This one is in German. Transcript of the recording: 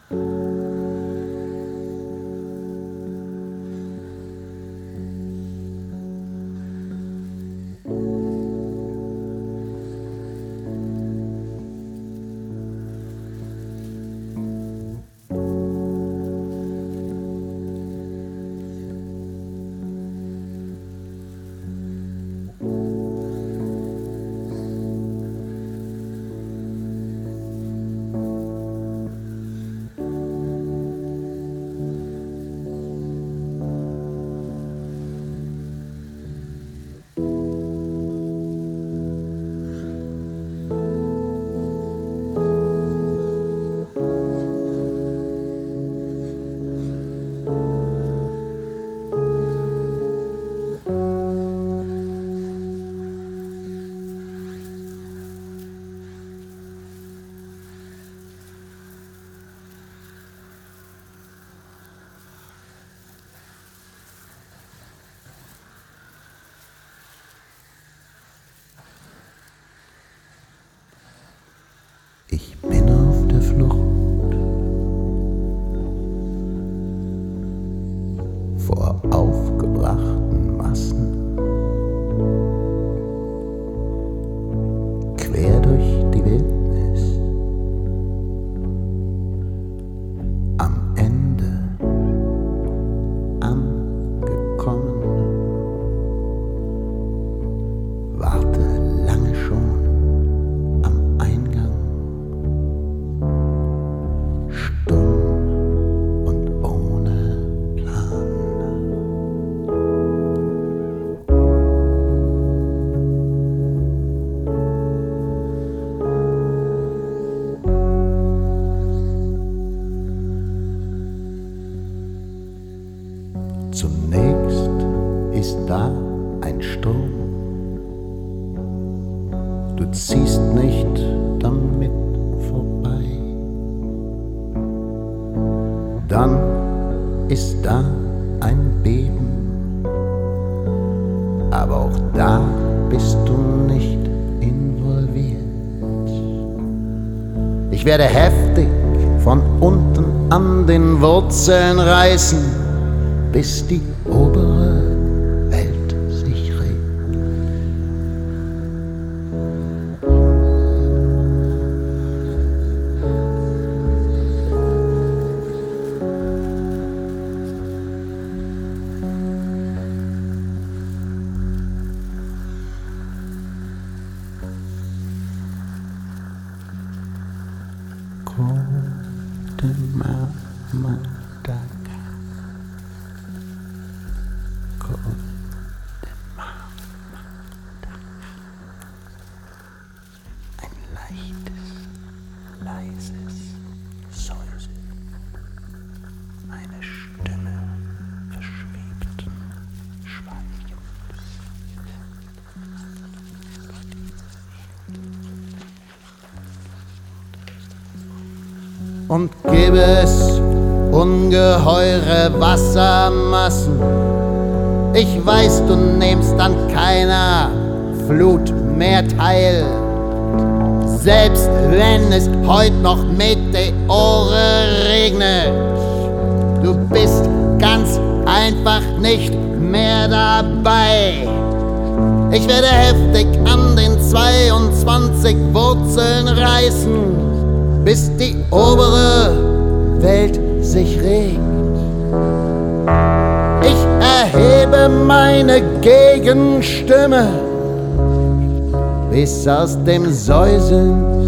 Ich bin auf der Flucht vor aufgebrachten Massen, quer durch die Wildnis, am Ende angekommen, warte lange schon am Eingang. Zunächst ist da ein Sturm, du ziehst nicht damit vorbei. Dann ist da ein Beben, aber auch da bist du nicht involviert. Ich werde heftig von unten an den Wurzeln reißen, bis die obere Welt sich regt. Ein leichtes, leises Säuseln, eine Stimme verschwebten Schweigens. Und gäbe es ungeheure Wassermassen, ich weiß, du nimmst an keiner Flut mehr teil. Selbst wenn es heut noch Meteore regnet, du bist ganz einfach nicht mehr dabei. Ich werde heftig an den 22 Wurzeln reißen, bis die obere Welt sich regt. Ich erhebe meine Gegenstimme, bis aus dem Säuseln